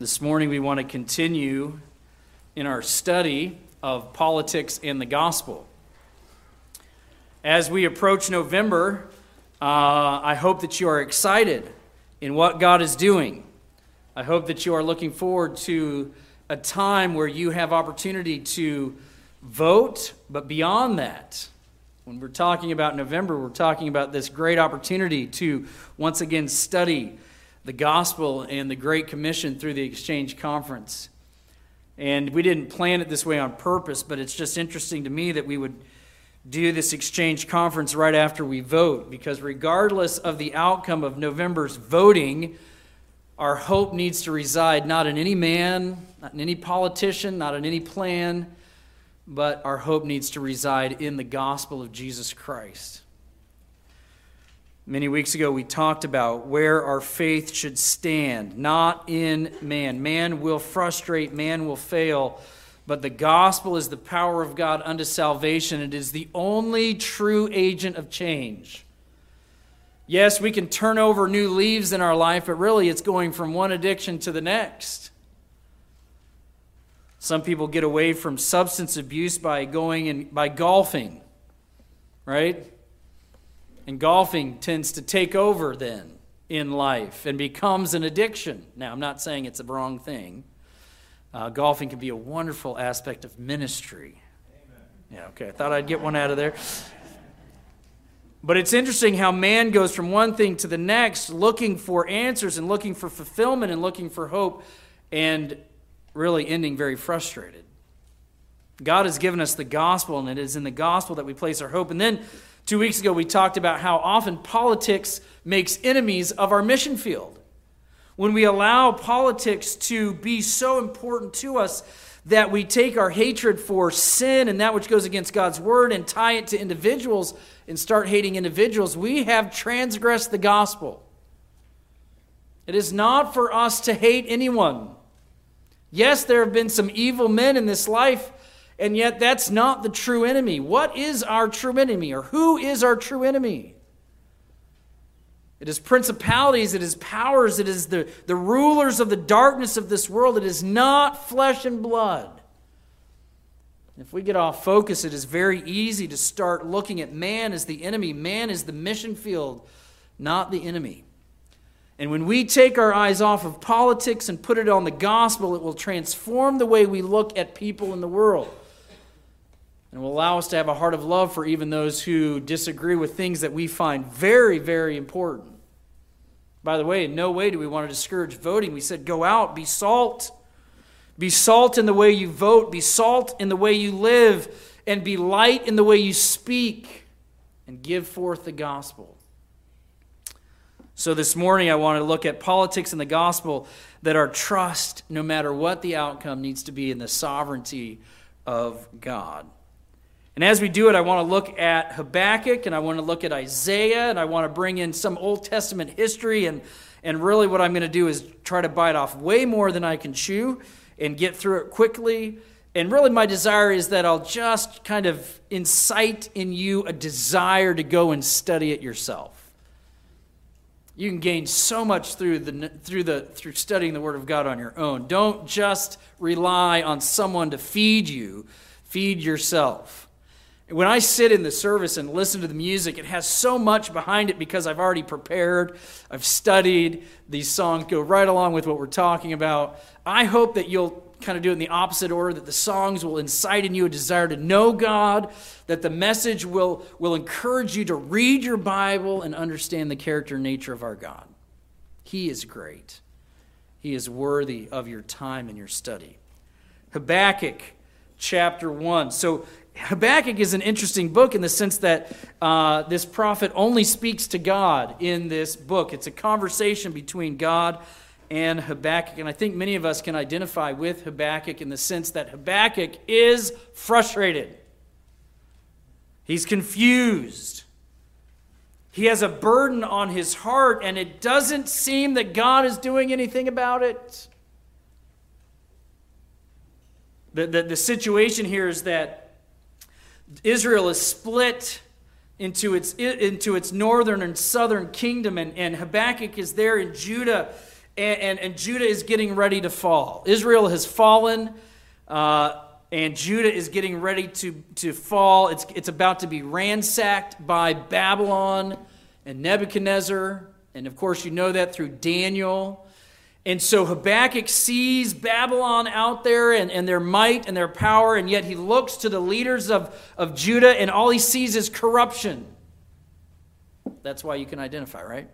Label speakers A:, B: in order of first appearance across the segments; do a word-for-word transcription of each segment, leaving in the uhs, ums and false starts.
A: This morning we want to continue in our study of politics and the gospel. As we approach November, uh, I hope that you are excited in what God is doing. I hope that you are looking forward to a time where you have opportunity to vote, but beyond that, when we're talking about November, we're talking about this great opportunity to once again study the gospel and the Great Commission through the Exchange Conference. And we didn't plan it this way on purpose, but it's just interesting to me that we would do this Exchange Conference right after we vote, because regardless of the outcome of November's voting, our hope needs to reside not in any man, not in any politician, not in any plan, but our hope needs to reside in the gospel of Jesus Christ. Many weeks ago, we talked about where our faith should stand, not in man. Man will frustrate, man will fail, but the gospel is the power of God unto salvation. It is the only true agent of change. Yes, we can turn over new leaves in our life, but really it's going from one addiction to the next. Some people get away from substance abuse by going and by golfing, right? And golfing tends to take over then in life and becomes an addiction. Now, I'm not saying it's a wrong thing. Uh, golfing can be a wonderful aspect of ministry. Amen. Yeah, okay, I thought I'd get one out of there. But it's interesting how man goes from one thing to the next, looking for answers and looking for fulfillment and looking for hope, and really ending very frustrated. God has given us the gospel, and it is in the gospel that we place our hope. And then two weeks ago, we talked about how often politics makes enemies of our mission field. When we allow politics to be so important to us that we take our hatred for sin and that which goes against God's word and tie it to individuals and start hating individuals, we have transgressed the gospel. It is not for us to hate anyone. Yes, there have been some evil men in this life, and yet that's not the true enemy. What is our true enemy, or who is our true enemy? It is principalities, it is powers, it is the, the rulers of the darkness of this world. It is not flesh and blood. If we get off focus, it is very easy to start looking at man as the enemy. Man is the mission field, not the enemy. And when we take our eyes off of politics and put it on the gospel, it will transform the way we look at people in the world. And will allow us to have a heart of love for even those who disagree with things that we find very, very important. By the way, in no way do we want to discourage voting. We said, go out, be salt. Be salt in the way you vote. Be salt in the way you live. And be light in the way you speak. And give forth the gospel. So this morning I want to look at politics and the gospel, that our trust, no matter what the outcome, needs to be in the sovereignty of God. And as we do it, I want to look at Habakkuk, and I want to look at Isaiah, and I want to bring in some Old Testament history, and, and really what I'm going to do is try to bite off way more than I can chew and get through it quickly. And really my desire is that I'll just kind of incite in you a desire to go and study it yourself. You can gain so much through the through the through studying the Word of God on your own. Don't just rely on someone to feed you. Feed yourself. When I sit in the service and listen to the music, it has so much behind it because I've already prepared. I've studied. These songs go right along with what we're talking about. I hope that you'll kind of do it in the opposite order, that the songs will incite in you a desire to know God, that the message will, will encourage you to read your Bible and understand the character and nature of our God. He is great. He is worthy of your time and your study. Habakkuk chapter one. So Habakkuk is an interesting book in the sense that uh, this prophet only speaks to God in this book. It's a conversation between God and Habakkuk. And I think many of us can identify with Habakkuk in the sense that Habakkuk is frustrated. He's confused. He has a burden on his heart, and it doesn't seem that God is doing anything about it. The, the, the situation here is that Israel is split into its, into its northern and southern kingdom, and, and Habakkuk is there in Judah. and, and, and Judah is getting ready to fall. Israel has fallen, uh, and Judah is getting ready to, to fall. It's, it's about to be ransacked by Babylon and Nebuchadnezzar. And of course, you know that through Daniel. And so Habakkuk sees Babylon out there and, and their might and their power, and yet he looks to the leaders of, of Judah, and all he sees is corruption. That's why you can identify, right?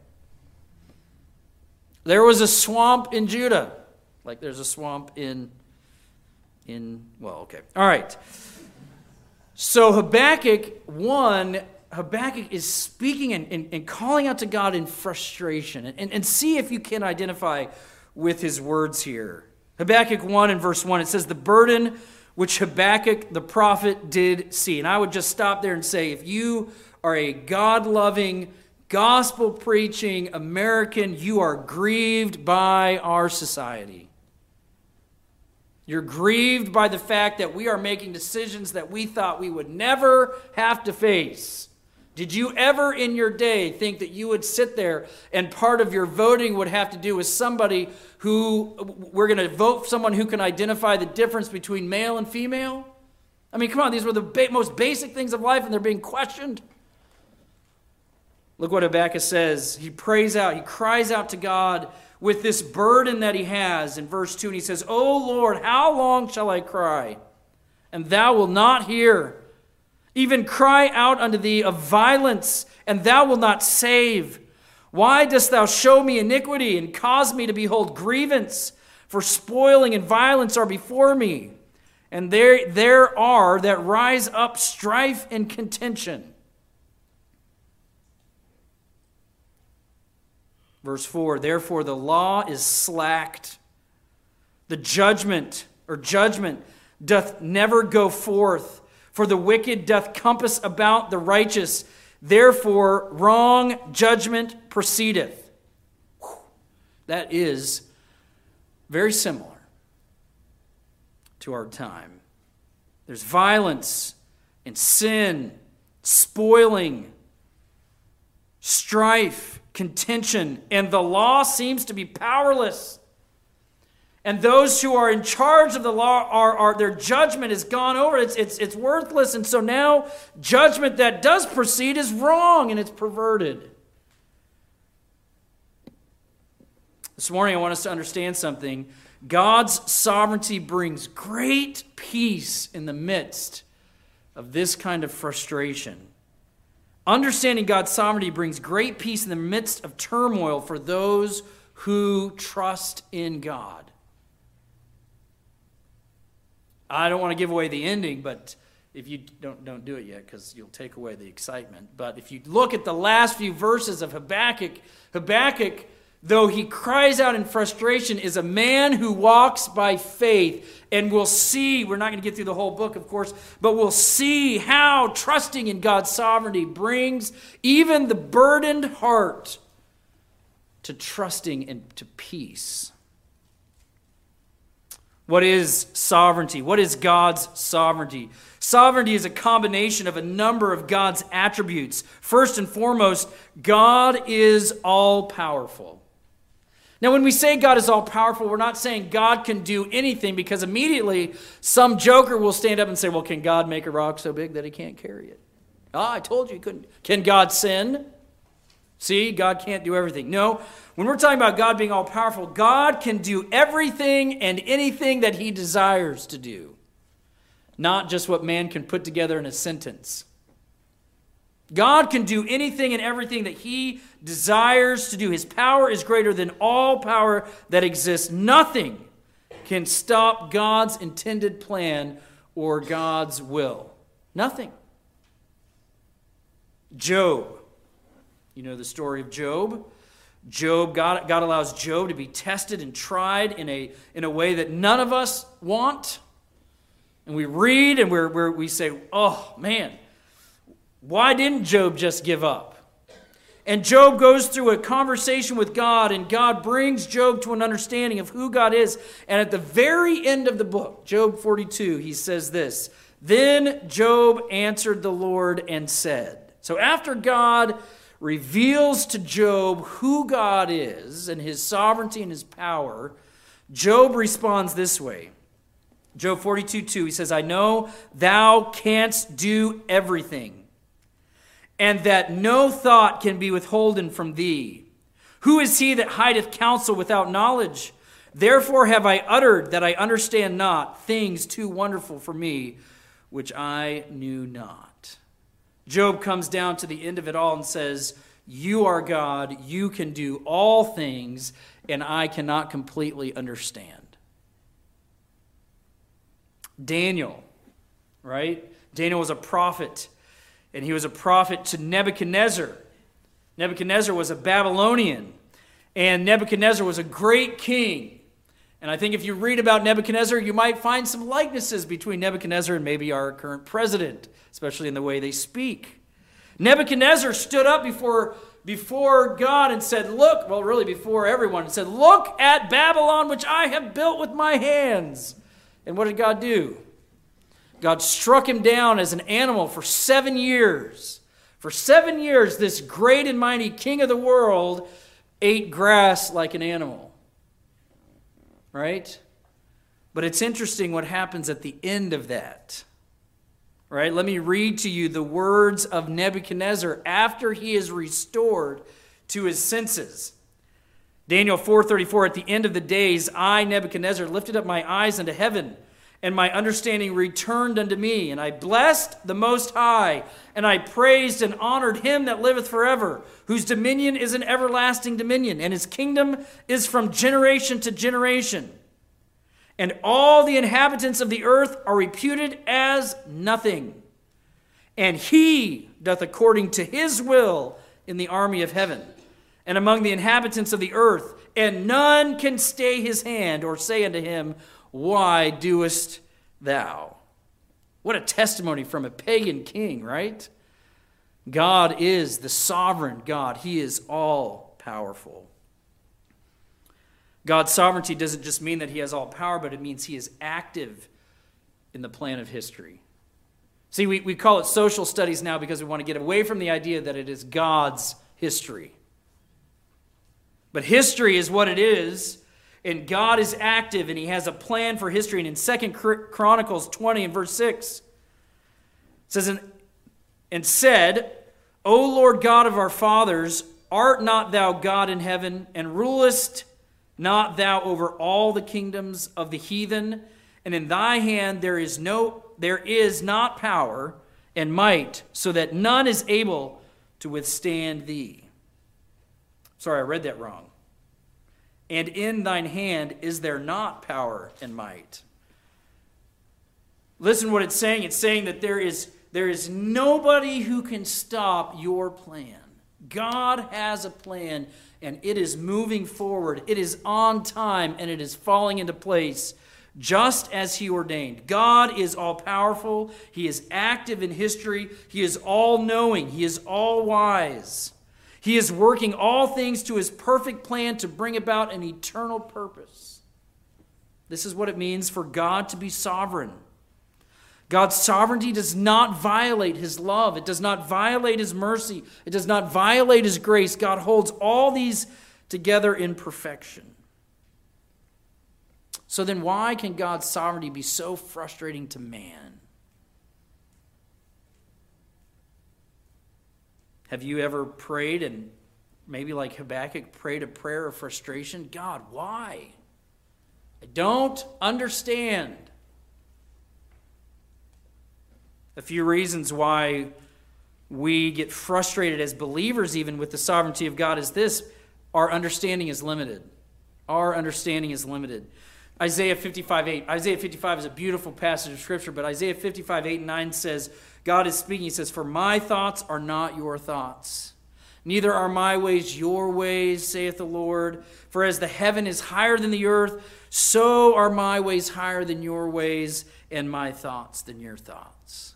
A: There was a swamp in Judah, like there's a swamp in, in well, okay. All right. So Habakkuk one, Habakkuk is speaking and, and, and calling out to God in frustration. And, and see if you can identify with his words here. Habakkuk one and verse one, it says, the burden which Habakkuk the prophet did see. And I would just stop there and say, if you are a God-loving, gospel-preaching American, you are grieved by our society. You're grieved by the fact that we are making decisions that we thought we would never have to face. Did you ever in your day think that you would sit there and part of your voting would have to do with somebody who, we're going to vote for someone who can identify the difference between male and female? I mean, come on, these were the ba- most basic things of life, and they're being questioned. Look what Habakkuk says. He prays out, he cries out to God with this burden that he has in verse two, and he says, O Lord, how long shall I cry, and thou wilt not hear? Even cry out unto thee of violence, and thou wilt not save. Why dost thou show me iniquity, and cause me to behold grievance? For spoiling and violence are before me, and there, there are that rise up strife and contention. Verse four, therefore the law is slacked. The judgment, or judgment, doth never go forth. For the wicked doth compass about the righteous. Therefore wrong judgment proceedeth. Whew. That is very similar to our time. There's violence and sin, spoiling, strife, contention, and the law seems to be powerless. And those who are in charge of the law, are, are their judgment is gone over. It's, it's, it's worthless. And so now judgment that does proceed is wrong and it's perverted. This morning I want us to understand something. God's sovereignty brings great peace in the midst of this kind of frustration. Understanding God's sovereignty brings great peace in the midst of turmoil for those who trust in God. I don't want to give away the ending, but if you don't don't do it yet because you'll take away the excitement. But if you look at the last few verses of Habakkuk, Habakkuk, though he cries out in frustration, is a man who walks by faith. And we'll see, we're not going to get through the whole book, of course, but we'll see how trusting in God's sovereignty brings even the burdened heart to trusting and to peace. What is sovereignty? What is God's sovereignty? Sovereignty is a combination of a number of God's attributes. First and foremost, God is all-powerful. Now, when we say God is all-powerful, we're not saying God can do anything, because immediately some joker will stand up and say, well, can God make a rock so big that he can't carry it? Ah, I told you he couldn't. Can God sin? See, God can't do everything. No, when we're talking about God being all-powerful, God can do everything and anything that he desires to do. Not just what man can put together in a sentence. God can do anything and everything that he desires to do. His power is greater than all power that exists. Nothing can stop God's intended plan or God's will. Nothing. Job. You know the story of Job. Job, God, God allows Job to be tested and tried in a, in a way that none of us want. And we read and we're, we're, we say, oh, man, why didn't Job just give up? And Job goes through a conversation with God, and God brings Job to an understanding of who God is. And at the very end of the book, Job forty-two, he says this, then Job answered the Lord and said. So after God reveals to Job who God is and his sovereignty and his power, Job responds this way. Job forty-two two, he says, I know thou canst do everything, and that no thought can be withholden from thee. Who is he that hideth counsel without knowledge? Therefore have I uttered that I understand not things too wonderful for me, which I knew not. Job comes down to the end of it all and says, you are God, you can do all things, and I cannot completely understand. Daniel, right? Daniel was a prophet, and he was a prophet to Nebuchadnezzar. Nebuchadnezzar was a Babylonian, and Nebuchadnezzar was a great king. And I think if you read about Nebuchadnezzar, you might find some likenesses between Nebuchadnezzar and maybe our current president, especially in the way they speak. Nebuchadnezzar stood up before, before God and said, look, well, really before everyone, and said, look at Babylon, which I have built with my hands. And what did God do? God struck him down as an animal for seven years. For seven years, this great and mighty king of the world ate grass like an animal. Right? But it's interesting what happens at the end of that. Right? Let me read to you the words of Nebuchadnezzar after he is restored to his senses. Daniel four thirty-four, at the end of the days, I, Nebuchadnezzar, lifted up my eyes unto heaven, and my understanding returned unto me. And I blessed the Most High, and I praised and honored him that liveth forever, whose dominion is an everlasting dominion, and his kingdom is from generation to generation. And all the inhabitants of the earth are reputed as nothing. And he doth according to his will in the army of heaven, and among the inhabitants of the earth, and none can stay his hand or say unto him, why doest thou? What a testimony from a pagan king, right? God is the sovereign God. He is all powerful. God's sovereignty doesn't just mean that he has all power, but it means he is active in the plan of history. See, we, we call it social studies now because we want to get away from the idea that it is God's history. But history is what it is, and God is active, and he has a plan for history. And in Second Chronicles twenty and verse six, it says, and, and said, O Lord God of our fathers, art not thou God in heaven, and rulest not thou over all the kingdoms of the heathen? And in thy hand there is no, there is not power and might, so that none is able to withstand thee. Sorry, I read that wrong. And in thine hand is there not power and might. Listen to what it's saying. It's saying that there is, there is nobody who can stop your plan. God has a plan, and it is moving forward. It is on time, and it is falling into place just as he ordained. God is all-powerful. He is active in history. He is all-knowing. He is all-wise. He is working all things to his perfect plan to bring about an eternal purpose. This is what it means for God to be sovereign. God's sovereignty does not violate his love. It does not violate his mercy. It does not violate his grace. God holds all these together in perfection. So then why can God's sovereignty be so frustrating to man? Have you ever prayed and maybe like Habakkuk prayed a prayer of frustration? God, why? I don't understand. A few reasons why we get frustrated as believers even with the sovereignty of God is this: our understanding is limited. Our understanding is limited. Isaiah fifty-five eight. Isaiah fifty-five is a beautiful passage of Scripture, but Isaiah fifty-five eight and nine says, God is speaking. He says, for my thoughts are not your thoughts, neither are my ways your ways, saith the Lord. For as the heaven is higher than the earth, so are my ways higher than your ways, and my thoughts than your thoughts.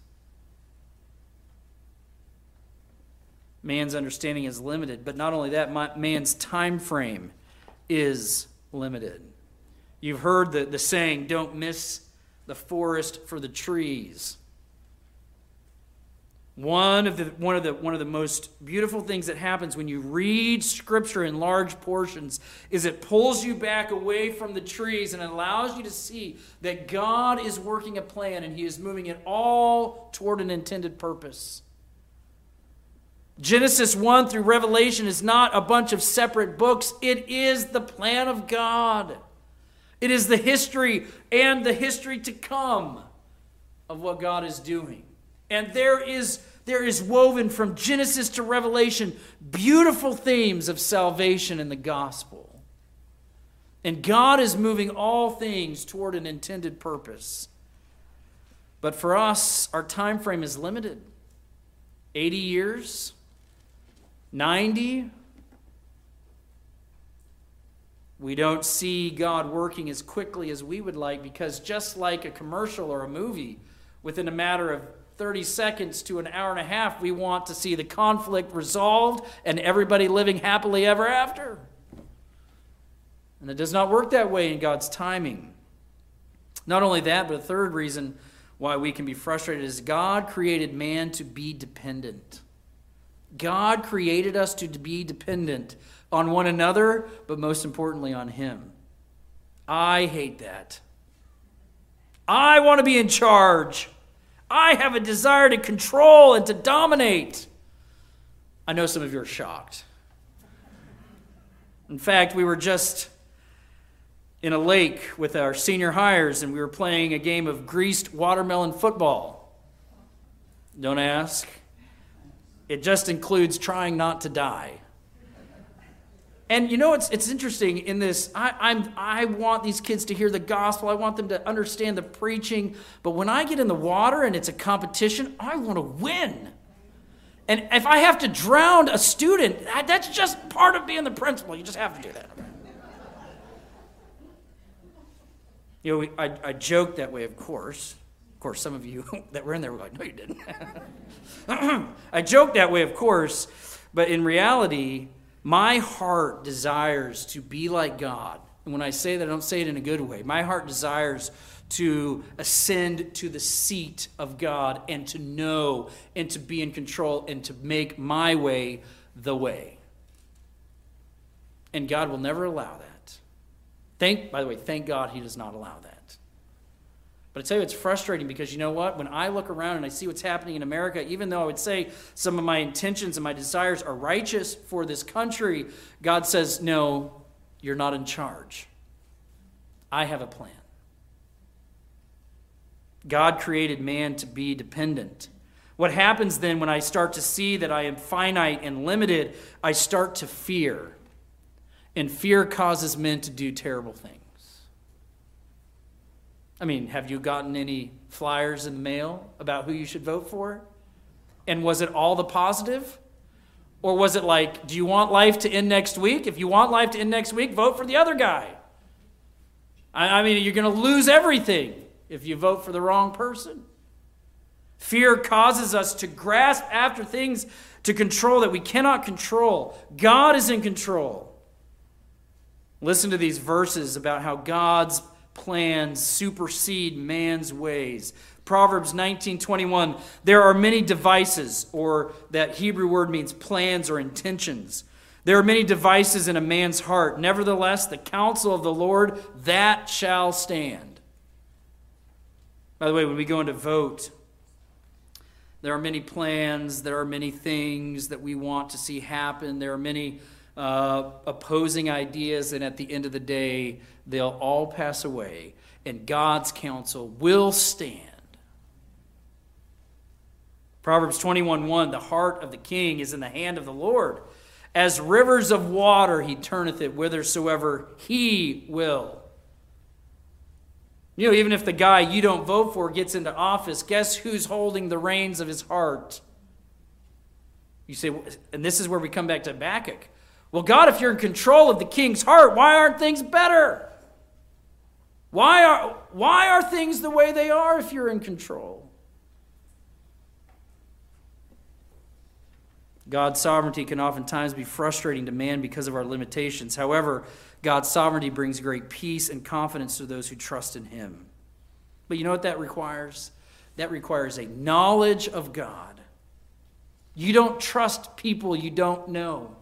A: Man's understanding is limited, but not only that, man's time frame is limited. You've heard the, the saying, don't miss the forest for the trees. One of the one of the one of the most beautiful things that happens when you read Scripture in large portions is it pulls you back away from the trees and allows you to see that God is working a plan and He is moving it all toward an intended purpose. Genesis one through Revelation is not a bunch of separate books. It is the plan of God. It is the history and the history to come of what God is doing. And there is, there is woven from Genesis to Revelation beautiful themes of salvation and the gospel. And God is moving all things toward an intended purpose. But for us, our time frame is limited. eighty years, ninety. We don't see God working as quickly as we would like, because just like a commercial or a movie, within a matter of thirty seconds to an hour and a half, we want to see the conflict resolved and everybody living happily ever after. And it does not work that way in God's timing. Not only that, but a third reason why we can be frustrated is God created man to be dependent. God created us to be dependent on one another, but most importantly on Him. I hate that. I want to be in charge. I have a desire to control and to dominate. I know some of you are shocked. In fact, we were just in a lake with our senior hires, and we were playing a game of greased watermelon football. Don't ask. It just includes trying not to die. And you know, it's it's interesting in this, I, I'm, I want these kids to hear the gospel. I want them to understand the preaching. But when I get in the water and it's a competition, I want to win. And if I have to drown a student, that's just part of being the principal. You just have to do that. You know, we, I, I joked that way, of course. Of course, some of you that were in there were like, no, you didn't. I joked that way, of course. But in reality, my heart desires to be like God. And when I say that, I don't say it in a good way. My heart desires to ascend to the seat of God and to know and to be in control and to make my way the way. And God will never allow that. Thank, by the way, thank God He does not allow that. But I tell you, it's frustrating because you know what? When I look around and I see what's happening in America, even though I would say some of my intentions and my desires are righteous for this country, God says, no, you're not in charge. I have a plan. God created man to be dependent. What happens then when I start to see that I am finite and limited, I start to fear. And fear causes men to do terrible things. I mean, have you gotten any flyers in the mail about who you should vote for? And was it all the positive? Or was it like, do you want life to end next week? If you want life to end next week, vote for the other guy. I, I mean, you're going to lose everything if you vote for the wrong person. Fear causes us to grasp after things to control that we cannot control. God is in control. Listen to these verses about how God's plans supersede man's ways. Proverbs nineteen twenty-one, there are many devices, or that Hebrew word means plans or intentions. There are many devices in a man's heart. Nevertheless, the counsel of the Lord, that shall stand. By the way, when we go into vote, there are many plans, there are many things that we want to see happen. There are many uh, opposing ideas, and at the end of the day, they'll all pass away, and God's counsel will stand. Proverbs twenty-one one, the heart of the king is in the hand of the Lord. As rivers of water, he turneth it whithersoever he will. You know, even if the guy you don't vote for gets into office, guess who's holding the reins of his heart? You say, and this is where we come back to Habakkuk. Well, God, if you're in control of the king's heart, why aren't things better? Why are, why are things the way they are if you're in control? God's sovereignty can oftentimes be frustrating to man because of our limitations. However, God's sovereignty brings great peace and confidence to those who trust in Him. But you know what that requires? That requires a knowledge of God You don't trust people you don't know.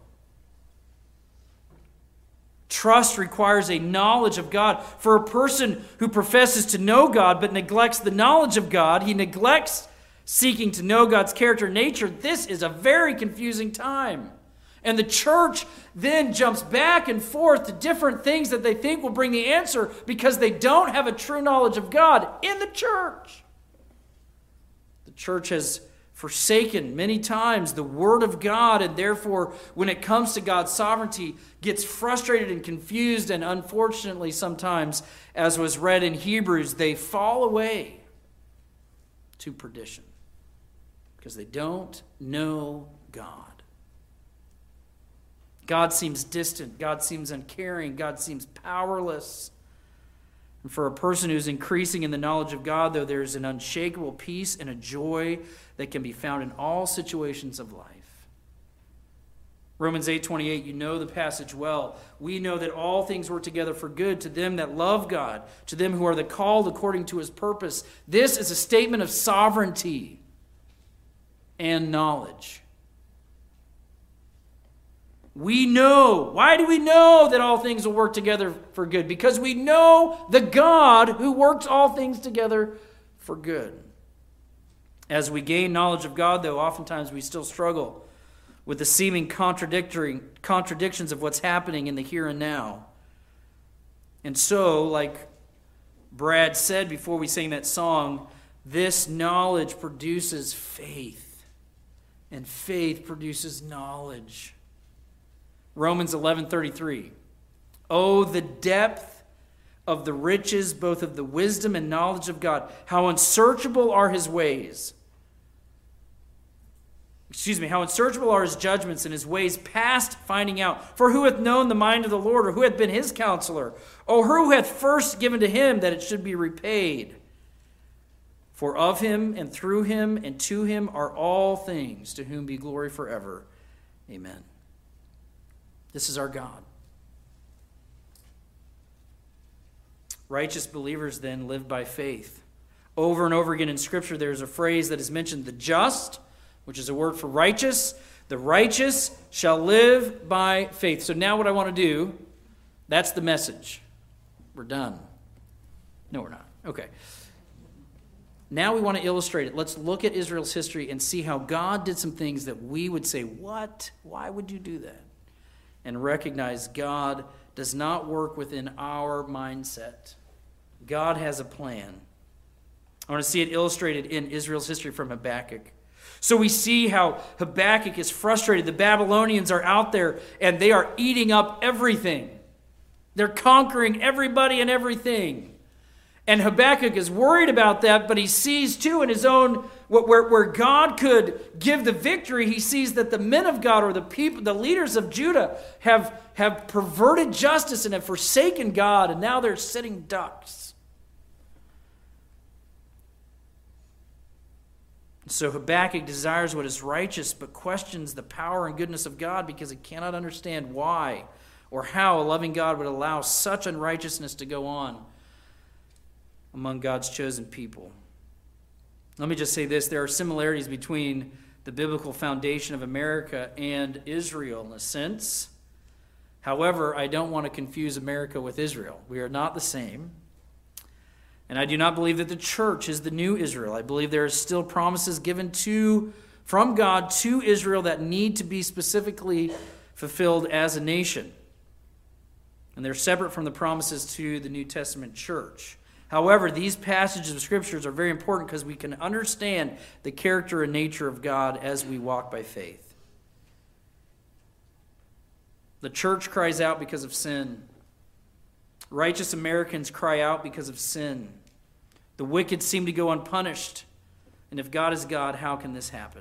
A: Trust requires a knowledge of God. For a person who professes to know God but neglects the knowledge of God, he neglects seeking to know God's character and nature. This is a very confusing time. And the church then jumps back and forth to different things that they think will bring the answer because they don't have a true knowledge of God in the church. The church has forsaken many times the Word of God, and therefore, when it comes to God's sovereignty, gets frustrated and confused, and unfortunately sometimes, as was read in Hebrews, they fall away to perdition because they don't know God. God seems distant. God seems uncaring. God seems powerless. And for a person who's increasing in the knowledge of God, though, there's an unshakable peace and a joy that can be found in all situations of life. Romans eight twenty-eight, you know the passage well. We know that all things work together for good to them that love God, to them who are the called according to his purpose. This is a statement of sovereignty and knowledge. We know. Why do we know that all things will work together for good? Because we know the God who works all things together for good. As we gain knowledge of God, though, oftentimes we still struggle with the seeming contradictory contradictions of what's happening in the here and now. And so, like Brad said before we sang that song, this knowledge produces faith, and faith produces knowledge. Romans eleven thirty-three. Oh, the depth of the riches, both of the wisdom and knowledge of God. How unsearchable are his ways. Excuse me, how unsearchable are his judgments and his ways past finding out. For who hath known the mind of the Lord, or who hath been his counselor? Or who hath first given to him that it should be repaid? For of him and through him and to him are all things, to whom be glory forever. Amen. This is our God. Righteous believers then live by faith. Over and over again in Scripture, there's a phrase that is mentioned, the just, which is a word for righteous. The righteous shall live by faith. So now what I want to do, that's the message. We're done. No, we're not. Okay. Now we want to illustrate it. Let's look at Israel's history and see how God did some things that we would say, what? Why would you do that? And recognize God does not work within our mindset. God has a plan. I want to see it illustrated in Israel's history from Habakkuk. So we see how Habakkuk is frustrated. The Babylonians are out there and they are eating up everything. They're conquering everybody and everything. And Habakkuk is worried about that, but he sees too in his own, where, where God could give the victory, he sees that the men of God or the people, the leaders of Judah have, have perverted justice and have forsaken God, and now they're sitting ducks. So Habakkuk desires what is righteous, but questions the power and goodness of God because he cannot understand why or how a loving God would allow such unrighteousness to go on among God's chosen people. Let me just say this. There are similarities between the biblical foundation of America and Israel in a sense. However, I don't want to confuse America with Israel. We are not the same. And I do not believe that the church is the new Israel. I believe there are still promises given to from God to Israel that need to be specifically fulfilled as a nation. And they're separate from the promises to the New Testament church. However, these passages of Scriptures are very important because we can understand the character and nature of God as we walk by faith. The church cries out because of sin. Righteous Americans cry out because of sin. The wicked seem to go unpunished. And if God is God, how can this happen?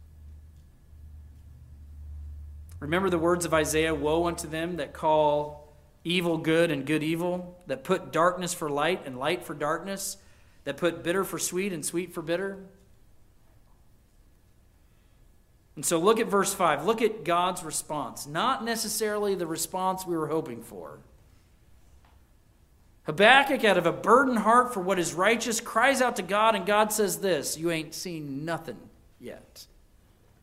A: Remember the words of Isaiah, woe unto them that call evil good and good evil, that put darkness for light and light for darkness, that put bitter for sweet and sweet for bitter. And so look at verse five. Look at God's response. Not necessarily the response we were hoping for. Habakkuk, out of a burdened heart for what is righteous, cries out to God, and God says this, you ain't seen nothing yet.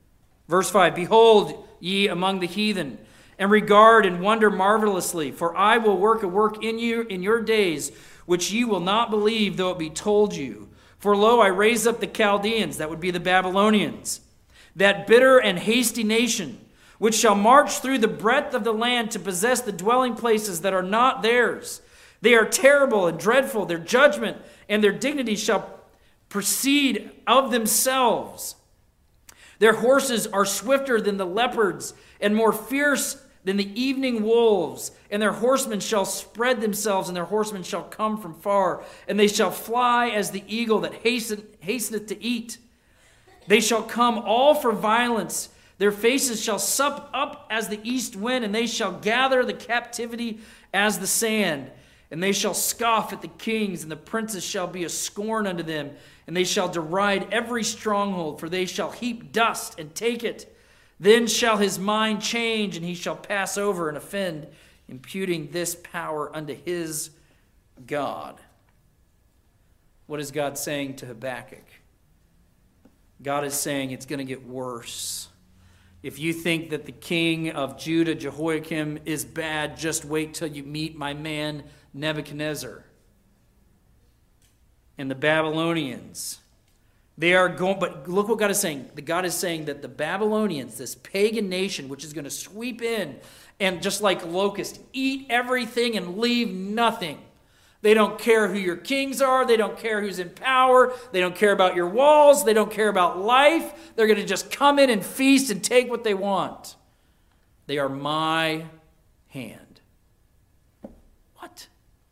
A: Verse five, behold ye among the heathen, and regard and wonder marvelously, for I will work a work in you in your days, which ye will not believe, though it be told you. For lo, I raise up the Chaldeans, that would be the Babylonians, that bitter and hasty nation, which shall march through the breadth of the land to possess the dwelling places that are not theirs. They are terrible and dreadful. Their judgment and their dignity shall proceed of themselves. Their horses are swifter than the leopards and more fierce than the evening wolves. And their horsemen shall spread themselves, and their horsemen shall come from far. And they shall fly as the eagle that hasten, hasteneth to eat. They shall come all for violence. Their faces shall sup up as the east wind, and they shall gather the captivity as the sand. And they shall scoff at the kings, and the princes shall be a scorn unto them. And they shall deride every stronghold, for they shall heap dust and take it. Then shall his mind change, and he shall pass over and offend, imputing this power unto his God. What is God saying to Habakkuk? God is saying it's going to get worse. If you think that the king of Judah, Jehoiakim, is bad, just wait till you meet my man Nebuchadnezzar. And the Babylonians. They are going, but look what God is saying. The God is saying that the Babylonians, this pagan nation, which is going to sweep in and just like locusts, eat everything and leave nothing. They don't care who your kings are. They don't care who's in power. They don't care about your walls. They don't care about life. They're going to just come in and feast and take what they want. They are my hand. What?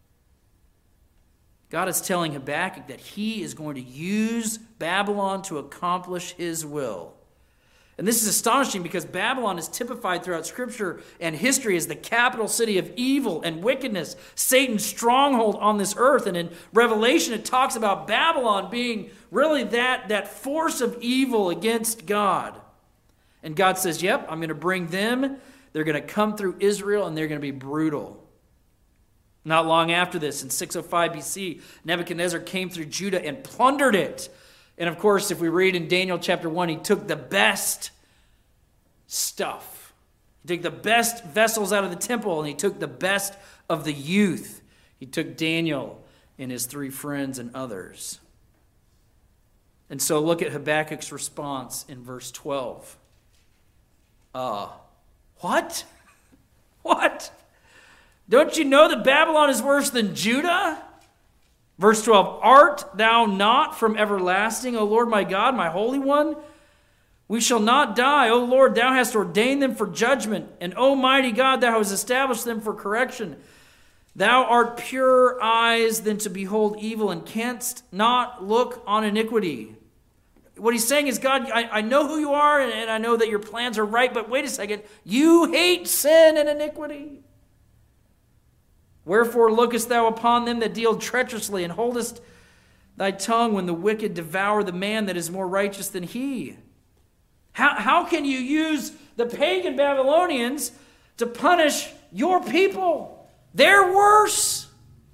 A: God is telling Habakkuk that he is going to use Babylon to accomplish his will. And this is astonishing because Babylon is typified throughout Scripture and history as the capital city of evil and wickedness, Satan's stronghold on this earth. And in Revelation, it talks about Babylon being really that, that force of evil against God. And God says, yep, I'm going to bring them. They're going to come through Israel, and they're going to be brutal. Not long after this, in six oh five B C, Nebuchadnezzar came through Judah and plundered it. And of course, if we read in Daniel chapter one, he took the best stuff. He took the best vessels out of the temple, and he took the best of the youth. He took Daniel and his three friends and others. And so look at Habakkuk's response in verse twelve. Uh, what? What? Don't you know that Babylon is worse than Judah? Verse twelve, art thou not from everlasting, O Lord my God, my Holy One? We shall not die. O Lord, thou hast ordained them for judgment, and O mighty God, thou hast established them for correction. Thou art purer eyes than to behold evil, and canst not look on iniquity. What he's saying is, God, I, I know who you are, and, and I know that your plans are right, but wait a second, you hate sin and iniquity. Wherefore lookest thou upon them that deal treacherously, and holdest thy tongue when the wicked devour the man that is more righteous than he? How, how can you use the pagan Babylonians to punish your people? They're worse.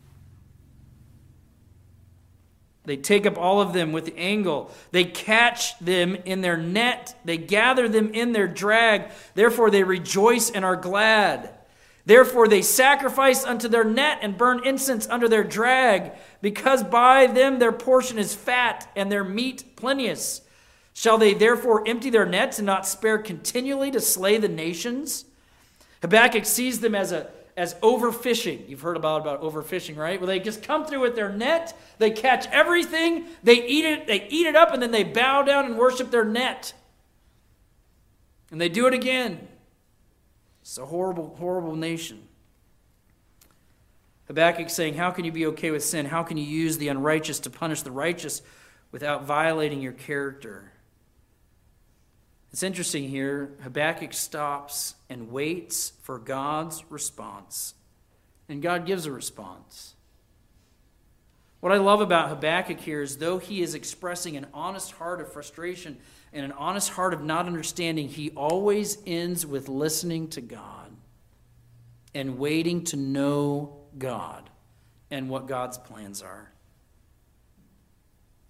A: They take up all of them with the angle. They catch them in their net. They gather them in their drag. Therefore they rejoice and are glad. Therefore they sacrifice unto their net and burn incense under their drag, because by them their portion is fat and their meat plenteous. Shall they therefore empty their nets and not spare continually to slay the nations? Habakkuk sees them as a as overfishing. You've heard about, about overfishing, right? Well, they just come through with their net, they catch everything, they eat it, they eat it up, and then they bow down and worship their net. And they do it again. It's a horrible, horrible nation. Habakkuk saying, how can you be okay with sin? How can you use the unrighteous to punish the righteous without violating your character? It's interesting here. Habakkuk stops and waits for God's response. And God gives a response. What I love about Habakkuk here is, though he is expressing an honest heart of frustration and an honest heart of not understanding, he always ends with listening to God and waiting to know God and what God's plans are.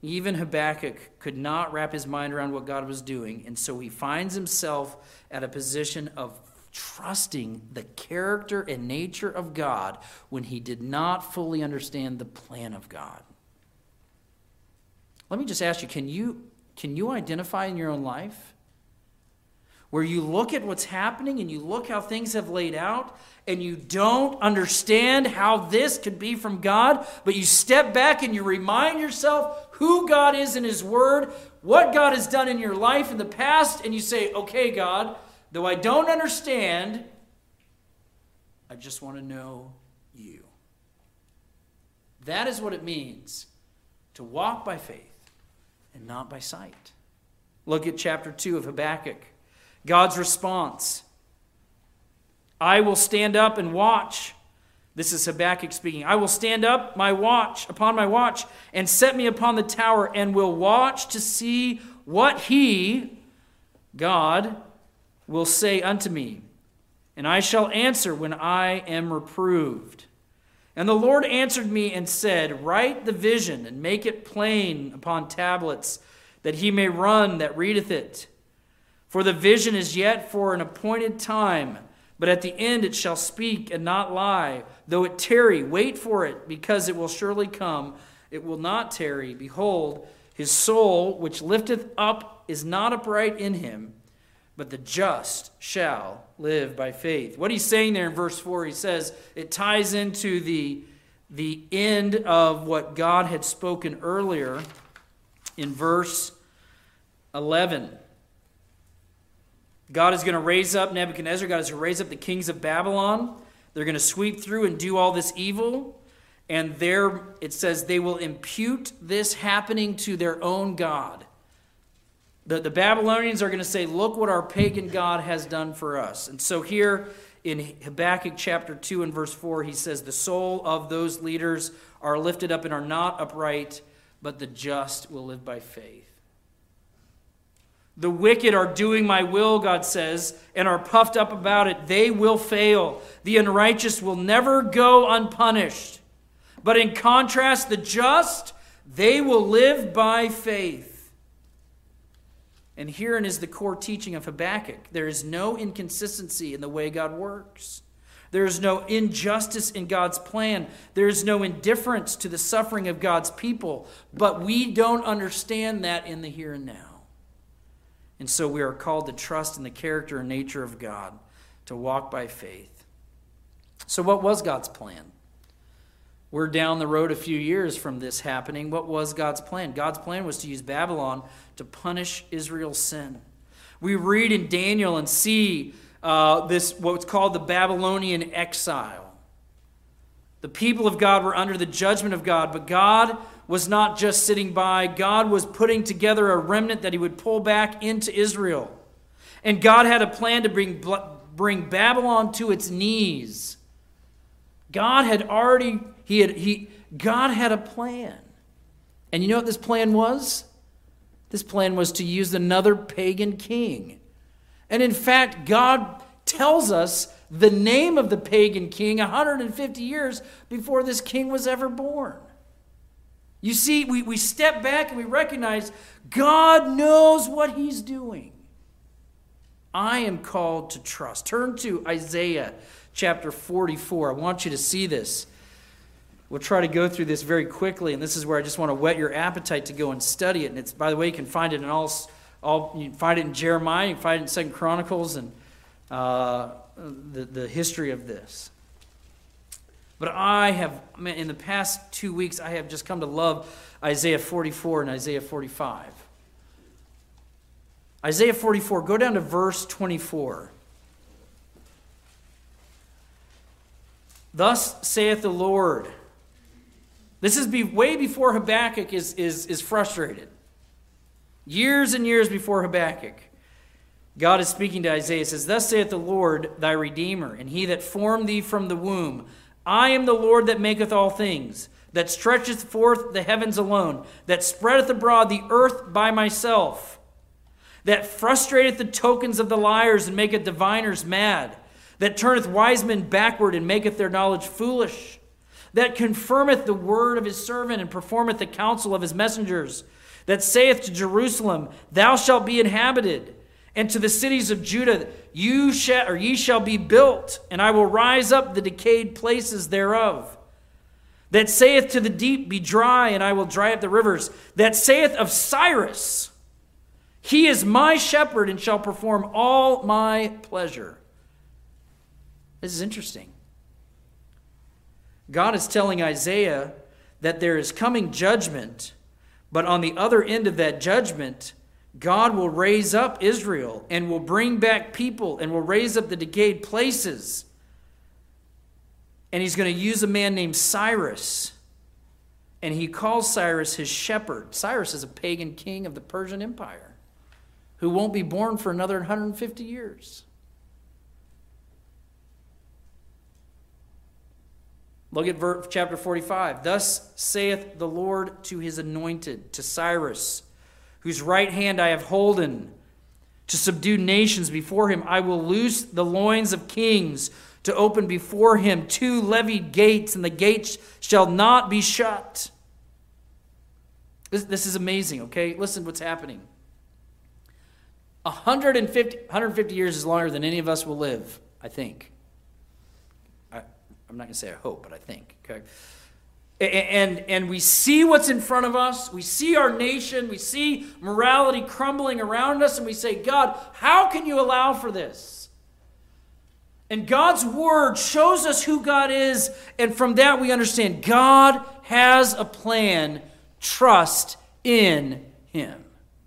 A: Even Habakkuk could not wrap his mind around what God was doing, and so he finds himself at a position of trusting the character and nature of God when he did not fully understand the plan of God. Let me just ask you, can you, can you identify in your own life where you look at what's happening and you look how things have laid out and you don't understand how this could be from God, but you step back and you remind yourself who God is in his word, what God has done in your life in the past, and you say, okay, God, though I don't understand, I just want to know you. That is what it means to walk by faith and not by sight. Look at chapter two of Habakkuk. God's response. I will stand up and watch. This is Habakkuk speaking. I will stand up my watch upon my watch and set me upon the tower and will watch to see what he, God, will say unto me. And I shall answer when I am reproved. And the Lord answered me and said, write the vision and make it plain upon tablets, that he may run that readeth it. For the vision is yet for an appointed time, but at the end it shall speak and not lie. Though it tarry, wait for it, because it will surely come. It will not tarry. Behold, his soul which lifteth up is not upright in him, but the just shall live by faith. What he's saying there in verse four, he says, it ties into the, the end of what God had spoken earlier in verse eleven. God is going to raise up Nebuchadnezzar. God is going to raise up the kings of Babylon. They're going to sweep through and do all this evil. And there it says they will impute this happening to their own God. The, the Babylonians are going to say, look what our pagan God has done for us. And so here in Habakkuk chapter two and verse four, he says, the soul of those leaders are lifted up and are not upright, but the just will live by faith. The wicked are doing my will, God says, and are puffed up about it. They will fail. The unrighteous will never go unpunished. But in contrast, the just, they will live by faith. And herein is the core teaching of Habakkuk. There is no inconsistency in the way God works. There is no injustice in God's plan. There is no indifference to the suffering of God's people. But we don't understand that in the here and now. And so we are called to trust in the character and nature of God, to walk by faith. So what was God's plan? We're down the road a few years from this happening. What was God's plan? God's plan was to use Babylon to punish Israel's sin. We read in Daniel and see uh, this, what's called the Babylonian exile. The people of God were under the judgment of God, but God was not just sitting by. God was putting together a remnant that he would pull back into Israel. And God had a plan to bring, bring Babylon to its knees. God had already, he had, he, God had a plan. And you know what this plan was? This plan was to use another pagan king. And in fact, God tells us the name of the pagan king one hundred fifty years before this king was ever born. You see, we, we step back and we recognize God knows what he's doing. I am called to trust. Turn to Isaiah chapter forty-four. I want you to see this. We'll try to go through this very quickly, and this is where I just want to whet your appetite to go and study it. And it's, by the way, you can find it in all, all you can find it in Jeremiah, you can find it in Second Chronicles, and uh, the, the history of this. But I have, in the past two weeks, I have just come to love Isaiah forty-four and Isaiah forty-five. Isaiah forty-four, go down to verse twenty-four. Thus saith the Lord. This is be, way before Habakkuk is, is, is frustrated. Years and years before Habakkuk. God is speaking to Isaiah. It says, Thus saith the Lord, thy Redeemer, and he that formed thee from the womb. I am the Lord that maketh all things, that stretcheth forth the heavens alone, that spreadeth abroad the earth by myself, that frustrateth the tokens of the liars and maketh diviners mad, that turneth wise men backward and maketh their knowledge foolish, that confirmeth the word of his servant, and performeth the counsel of his messengers, that saith to Jerusalem, thou shalt be inhabited, and to the cities of Judah, you shall, or ye shall be built, and I will rise up the decayed places thereof. That saith to the deep, be dry, and I will dry up the rivers. That saith of Cyrus, he is my shepherd, and shall perform all my pleasure. This is interesting. God is telling Isaiah that there is coming judgment, but on the other end of that judgment, God will raise up Israel and will bring back people and will raise up the decayed places. And he's going to use a man named Cyrus. And he calls Cyrus his shepherd. Cyrus is a pagan king of the Persian Empire who won't be born for another one hundred fifty years. Look at verse, chapter forty-five. Thus saith the Lord to his anointed, to Cyrus, whose right hand I have holden, to subdue nations before him. I will loose the loins of kings, to open before him two levied gates, and the gates shall not be shut. This, this is amazing, okay? Listen what's happening. one hundred fifty, one hundred fifty years is longer than any of us will live, I think. I'm not going to say I hope, but I think. Okay, and, and we see what's in front of us. We see our nation. We see morality crumbling around us. And we say, God, how can you allow for this? And God's word shows us who God is. And from that we understand God has a plan. Trust in him.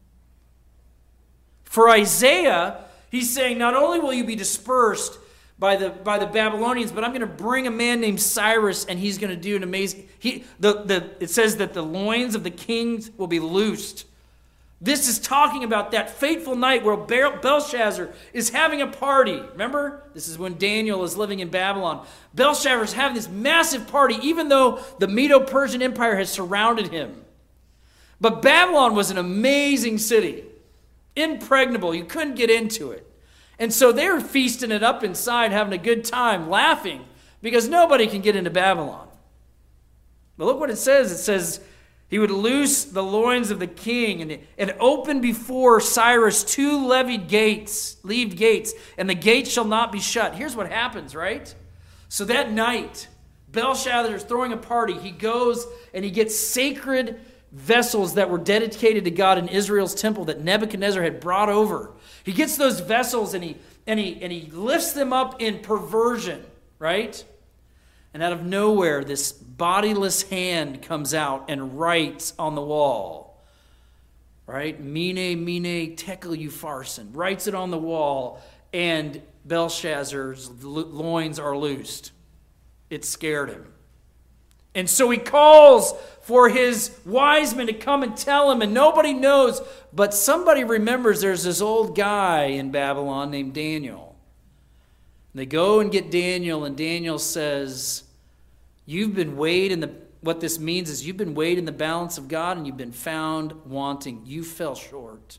A: For Isaiah, he's saying, not only will you be dispersed by the by the Babylonians, but I'm going to bring a man named Cyrus, and he's going to do an amazing... He, the, the, it says that the loins of the kings will be loosed. This is talking about that fateful night where Belshazzar is having a party. Remember? This is when Daniel is living in Babylon. Belshazzar is having this massive party, even though the Medo-Persian Empire has surrounded him. But Babylon was an amazing city. Impregnable. You couldn't get into it. And so they were feasting it up inside, having a good time, laughing, because nobody can get into Babylon. But look what it says. It says, he would loose the loins of the king and, and open before Cyrus two levied gates, leaved gates, and the gates shall not be shut. Here's what happens, right? So that night, Belshazzar is throwing a party. He goes and he gets sacred vessels that were dedicated to God in Israel's temple that Nebuchadnezzar had brought over. He gets those vessels and he and he and he lifts them up in perversion, right? And out of nowhere, this bodiless hand comes out and writes on the wall, right? Mene, mene, tekel upharsin, writes it on the wall, and Belshazzar's loins are loosed. It scared him. And so he calls for his wise men to come and tell him, and nobody knows, but somebody remembers there's this old guy in Babylon named Daniel. And they go and get Daniel, and Daniel says, you've been weighed in the, what this means is you've been weighed in the balance of God, and you've been found wanting. You fell short.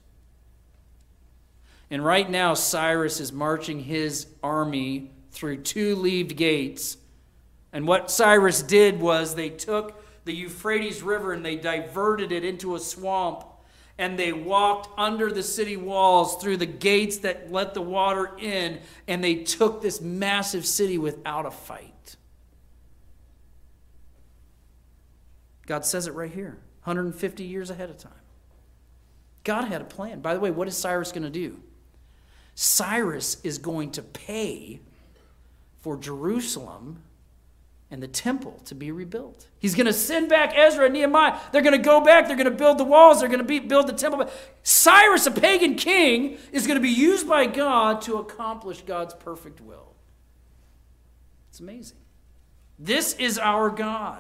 A: And right now, Cyrus is marching his army through two leaved gates. And what Cyrus did was they took the Euphrates River and they diverted it into a swamp. And they walked under the city walls through the gates that let the water in. And they took this massive city without a fight. God says it right here, one hundred fifty years ahead of time. God had a plan. By the way, what is Cyrus going to do? Cyrus is going to pay for Jerusalem and the temple to be rebuilt. He's going to send back Ezra and Nehemiah. They're going to go back. They're going to build the walls. They're going to be, build the temple. Cyrus, a pagan king, is going to be used by God to accomplish God's perfect will. It's amazing. This is our God.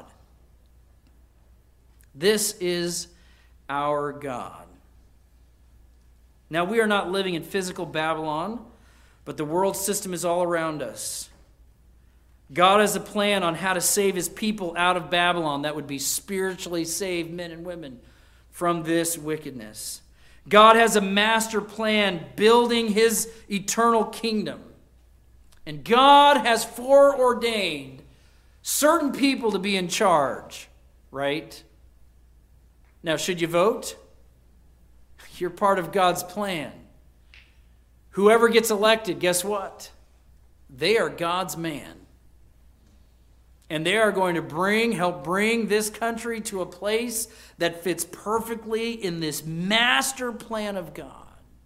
A: This is our God. Now, we are not living in physical Babylon, but the world system is all around us. God has a plan on how to save his people out of Babylon that would be spiritually saved men and women from this wickedness. God has a master plan building his eternal kingdom. And God has foreordained certain people to be in charge, right? Now, should you vote? You're part of God's plan. Whoever gets elected, guess what? They are God's man. And they are going to bring, help bring this country to a place that fits perfectly in this master plan of God.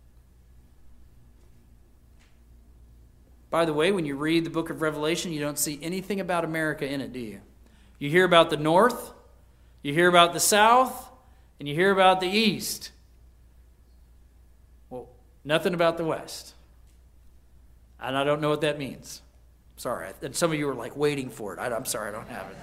A: By the way, when you read the book of Revelation, you don't see anything about America in it, do you? You hear about the North, you hear about the South, and you hear about the East. Well, nothing about the West. And I don't know what that means. Sorry. And some of you are like waiting for it. I, I'm sorry, I don't have it.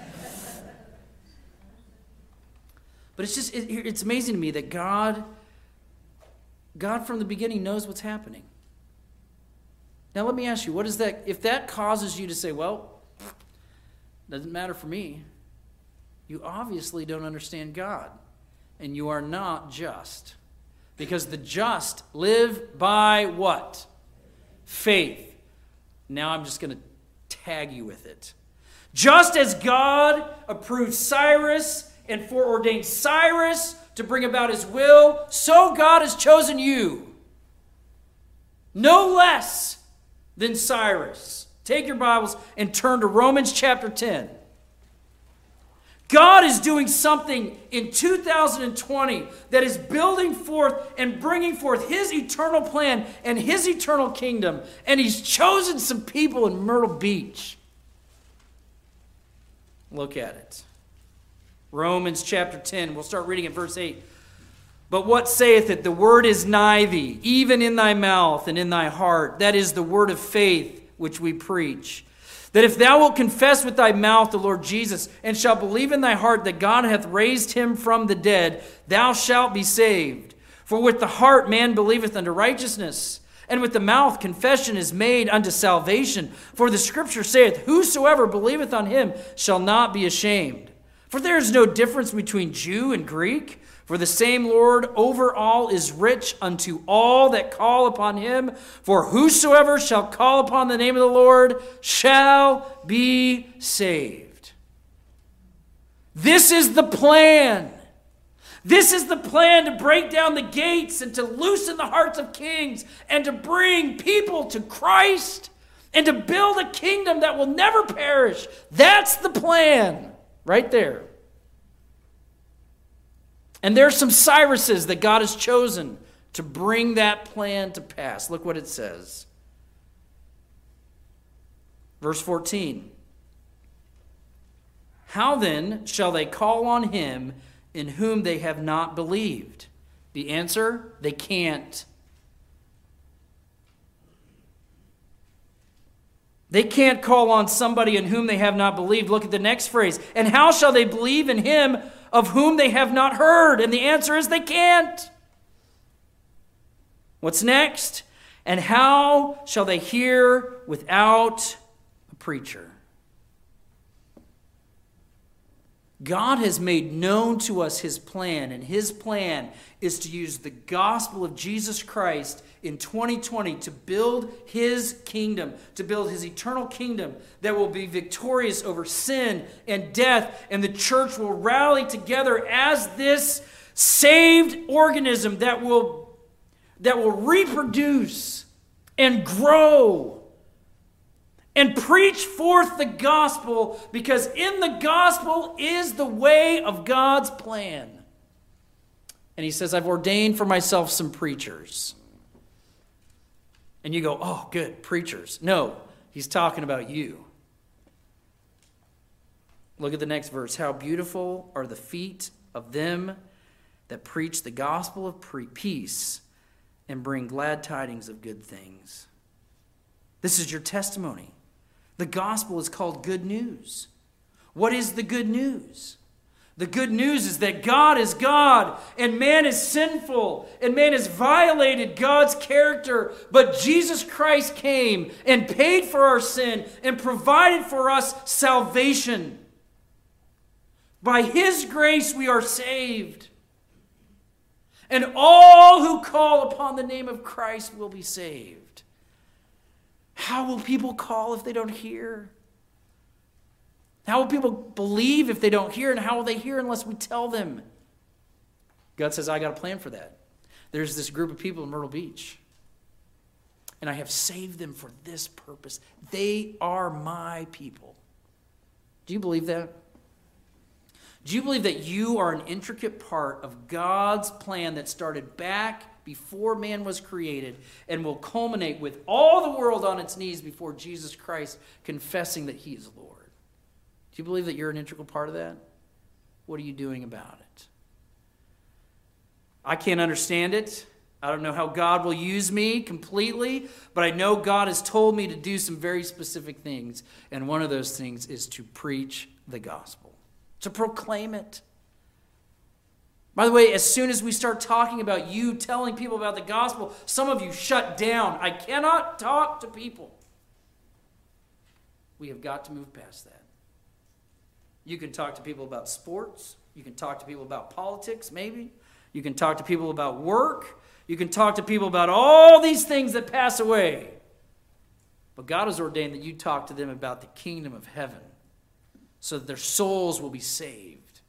A: But it's just, it, it's amazing to me that God, God from the beginning knows what's happening. Now let me ask you, what is that, if that causes you to say, well, doesn't matter for me, you obviously don't understand God. And you are not just. Because the just live by what? Faith. Now I'm just going to tag you with it. Just as God approved Cyrus and foreordained Cyrus to bring about his will, so God has chosen you. No less than Cyrus. Take your Bibles and turn to Romans chapter ten. God is doing something in two thousand twenty that is building forth and bringing forth his eternal plan and his eternal kingdom. And he's chosen some people in Myrtle Beach. Look at it. Romans chapter ten. We'll start reading at verse eight. But what saith it? The word is nigh thee, even in thy mouth and in thy heart. That is the word of faith which we preach. That if thou wilt confess with thy mouth the Lord Jesus, and shalt believe in thy heart that God hath raised him from the dead, thou shalt be saved. For with the heart man believeth unto righteousness, and with the mouth confession is made unto salvation. For the scripture saith, whosoever believeth on him shall not be ashamed. For there is no difference between Jew and Greek, for the same Lord over all is rich unto all that call upon him. For whosoever shall call upon the name of the Lord shall be saved. This is the plan. This is the plan to break down the gates and to loosen the hearts of kings and to bring people to Christ and to build a kingdom that will never perish. That's the plan right there. And there's some Cyruses that God has chosen to bring that plan to pass. Look what it says. Verse fourteen. How then shall they call on him in whom they have not believed? The answer, they can't. They can't call on somebody in whom they have not believed. Look at the next phrase. And how shall they believe in him of whom they have not heard? And the answer is they can't. What's next? And how shall they hear without a preacher? God has made known to us his plan, and his plan is to use the gospel of Jesus Christ in twenty twenty to build his kingdom, to build his eternal kingdom that will be victorious over sin and death, and the church will rally together as this saved organism that will, that will reproduce and grow and preach forth the gospel, because in the gospel is the way of God's plan. And he says, I've ordained for myself some preachers. And you go, oh, good, preachers. No, he's talking about you. Look at the next verse. How beautiful are the feet of them that preach the gospel of pre- peace and bring glad tidings of good things. This is your testimony. The gospel is called good news. What is the good news? The good news is that God is God, and man is sinful, and man has violated God's character. But Jesus Christ came and paid for our sin and provided for us salvation. By his grace we are saved. And all who call upon the name of Christ will be saved. How will people call if they don't hear? How will people believe if they don't hear? And how will they hear unless we tell them? God says, I got a plan for that. There's this group of people in Myrtle Beach, and I have saved them for this purpose. They are my people. Do you believe that? Do you believe that you are an intricate part of God's plan that started back before man was created and will culminate with all the world on its knees before Jesus Christ confessing that he is Lord? Do you believe that you're an integral part of that? What are you doing about it? I can't understand it. I don't know how God will use me completely, but I know God has told me to do some very specific things, and one of those things is to preach the gospel, to proclaim it. By the way, as soon as we start talking about you telling people about the gospel, some of you shut down. I cannot talk to people. We have got to move past that. You can talk to people about sports. You can talk to people about politics, maybe. You can talk to people about work. You can talk to people about all these things that pass away. But God has ordained that you talk to them about the kingdom of heaven so that their souls will be saved.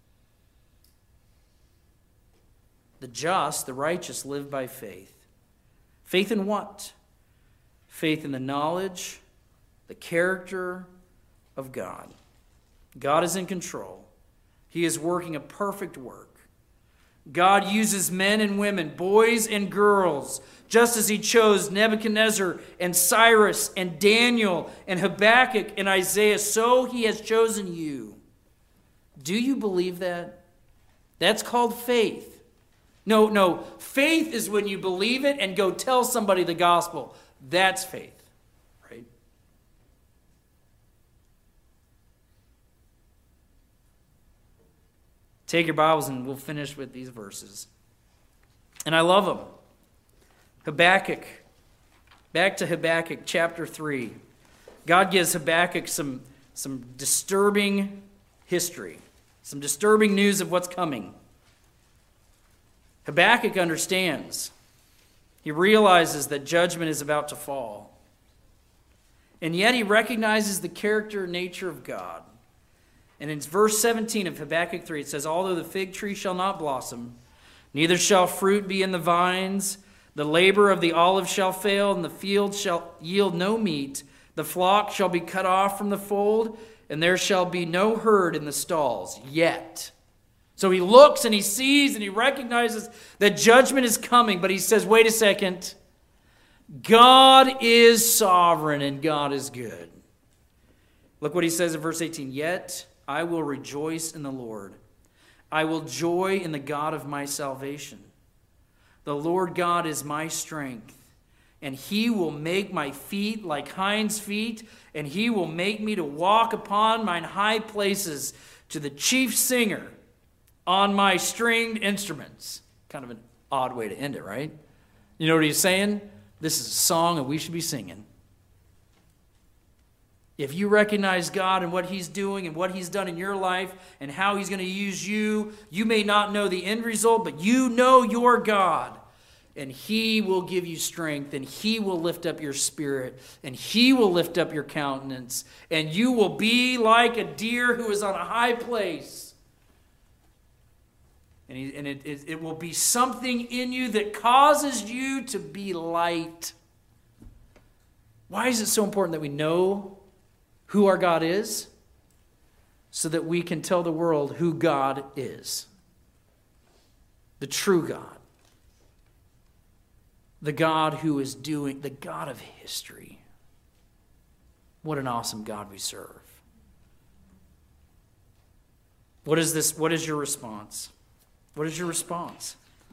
A: The just, the righteous, live by faith. Faith in what? Faith in the knowledge, the character of God. God is in control. He is working a perfect work. God uses men and women, boys and girls, just as he chose Nebuchadnezzar and Cyrus and Daniel and Habakkuk and Isaiah, so he has chosen you. Do you believe that? That's called faith. No, no, faith is when you believe it and go tell somebody the gospel. That's faith, right? Take your Bibles and we'll finish with these verses. And I love them. Habakkuk. Back to Habakkuk chapter three. God gives Habakkuk some, some disturbing history, some disturbing news of what's coming. Habakkuk understands. He realizes that judgment is about to fall. And yet he recognizes the character and nature of God. And in verse seventeen of Habakkuk three, it says, although the fig tree shall not blossom, neither shall fruit be in the vines, the labor of the olive shall fail, and the field shall yield no meat, the flock shall be cut off from the fold, and there shall be no herd in the stalls yet. So he looks and he sees and he recognizes that judgment is coming, but he says, wait a second, God is sovereign and God is good. Look what he says in verse eighteen, yet I will rejoice in the Lord. I will joy in the God of my salvation. The Lord God is my strength, and he will make my feet like hinds' feet, and he will make me to walk upon mine high places, to the chief singer on my stringed instruments. Kind of an odd way to end it, right? You know what he's saying? This is a song that we should be singing. If you recognize God and what he's doing and what he's done in your life and how he's going to use you, you may not know the end result, but you know your God. And he will give you strength, and he will lift up your spirit, and he will lift up your countenance, and you will be like a deer who is on a high place. And, he, and it, it, it will be something in you that causes you to be light. Why is it so important that we know who our God is? So that we can tell the world who God is. The true God. The God who is doing, the God of history. What an awesome God we serve. What is this? What is your response? What is your response?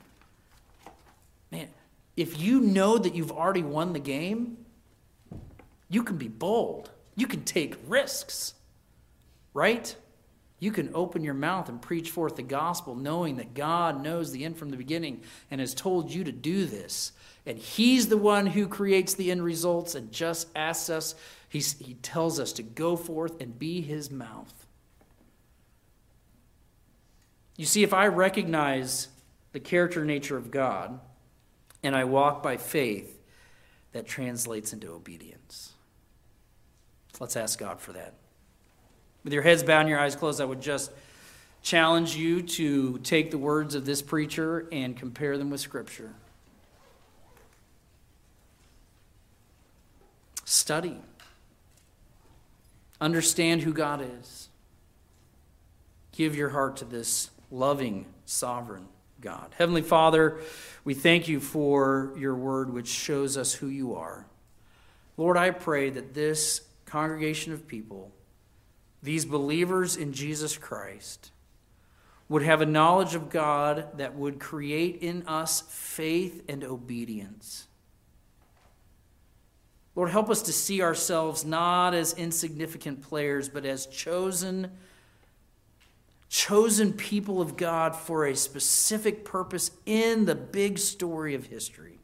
A: Man, if you know that you've already won the game, you can be bold. You can take risks, right? You can open your mouth and preach forth the gospel knowing that God knows the end from the beginning and has told you to do this. And he's the one who creates the end results and just asks us, he's, he tells us to go forth and be his mouth. You see, if I recognize the character and nature of God and I walk by faith, that translates into obedience. Let's ask God for that. With your heads bowed and your eyes closed, I would just challenge you to take the words of this preacher and compare them with Scripture. Study. Understand who God is. Give your heart to this loving, sovereign God. Heavenly Father, we thank you for your word which shows us who you are. Lord, I pray that this congregation of people, these believers in Jesus Christ, would have a knowledge of God that would create in us faith and obedience. Lord, help us to see ourselves not as insignificant players, but as chosen, chosen people of God for a specific purpose in the big story of history.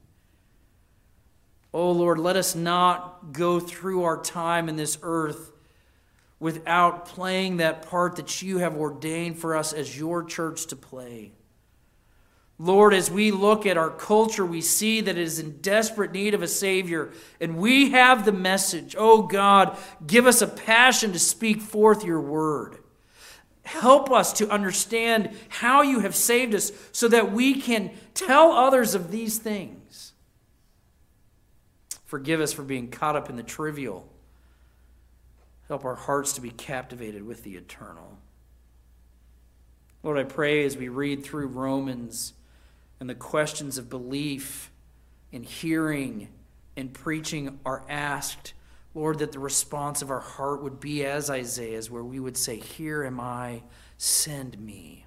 A: Oh Lord, let us not go through our time in this earth without playing that part that you have ordained for us as your church to play. Lord, as we look at our culture, we see that it is in desperate need of a Savior, and we have the message. Oh God, give us a passion to speak forth your word. Help us to understand how you have saved us so that we can tell others of these things. Forgive us for being caught up in the trivial. Help our hearts to be captivated with the eternal. Lord, I pray as we read through Romans and the questions of belief and hearing and preaching are asked, Lord, that the response of our heart would be as Isaiah's, where we would say, "Here am I, send me."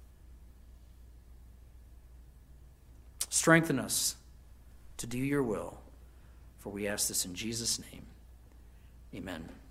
A: Strengthen us to do your will, for we ask this in Jesus' name. Amen.